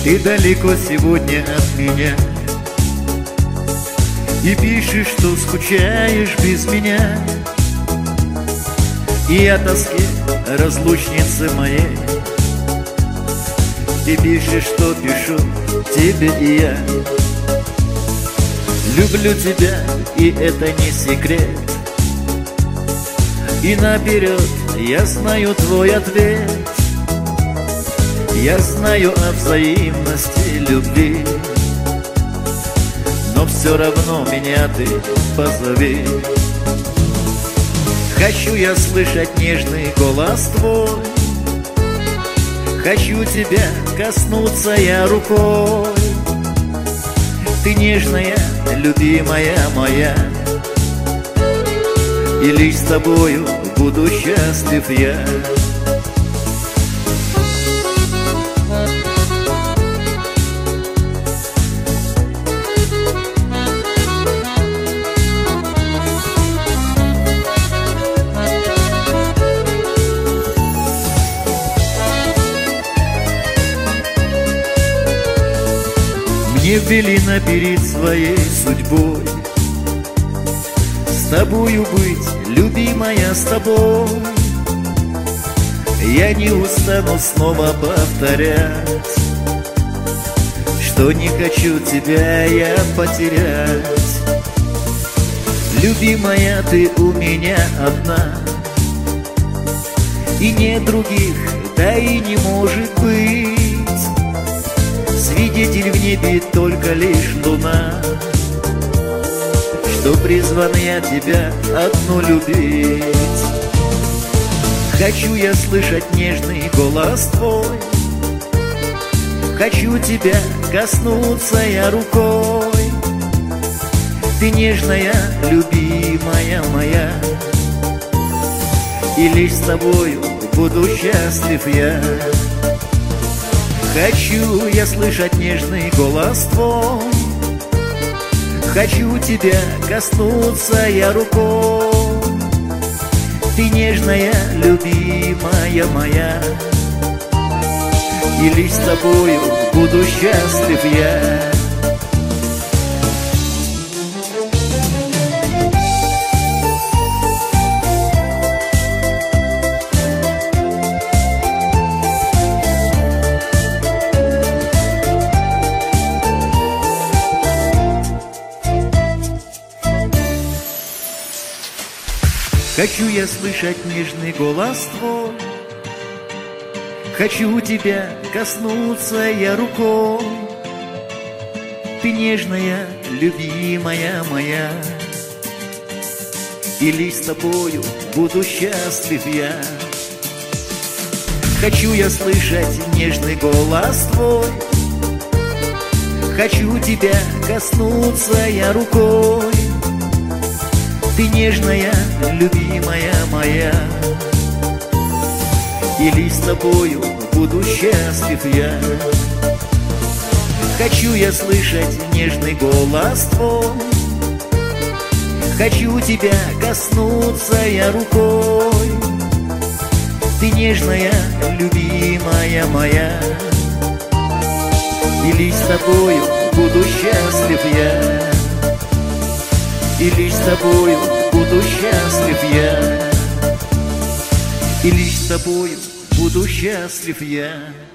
Ты далеко сегодня от меня и пишешь, что скучаешь без меня. И о тоске разлучницы моей ты пишешь, что пишу тебе и я. Люблю тебя, и это не секрет. И наперед я знаю твой ответ. Я знаю о взаимности любви, но все равно меня ты позови. Хочу я слышать нежный голос твой, хочу тебя коснуться я рукой. Ты нежная, любимая моя, и лишь с тобою буду счастлив я. Мне велено перед своей судьбой с тобою быть, любимая, с тобой. Я не устану снова повторять, что не хочу тебя я потерять. Любимая, ты у меня одна, и нет других, да и не может быть. Свидетель в небе только лишь луна, что призван я тебя одну любить. Хочу я слышать нежный голос твой, хочу тебя коснуться я рукой. Ты нежная, любимая моя, и лишь с тобою буду счастлив я. Хочу я слышать нежный голос твой, хочу тебя коснуться я рукой. Ты нежная, любимая моя, и лишь с тобою буду счастлив я. Хочу я слышать нежный голос твой, хочу тебя коснуться я рукой. Ты нежная, любимая моя, и лишь с тобою буду счастлив я. Хочу я слышать нежный голос твой, хочу тебя коснуться я рукой. Ты нежная, любимая моя, и лишь с тобою буду счастлив я. Хочу я слышать нежный голос твой, хочу тебя коснуться я рукой. Ты нежная, любимая моя, и лишь с тобою буду счастлив я. И лишь с тобою буду счастлив я, и лишь с тобою буду счастлив я.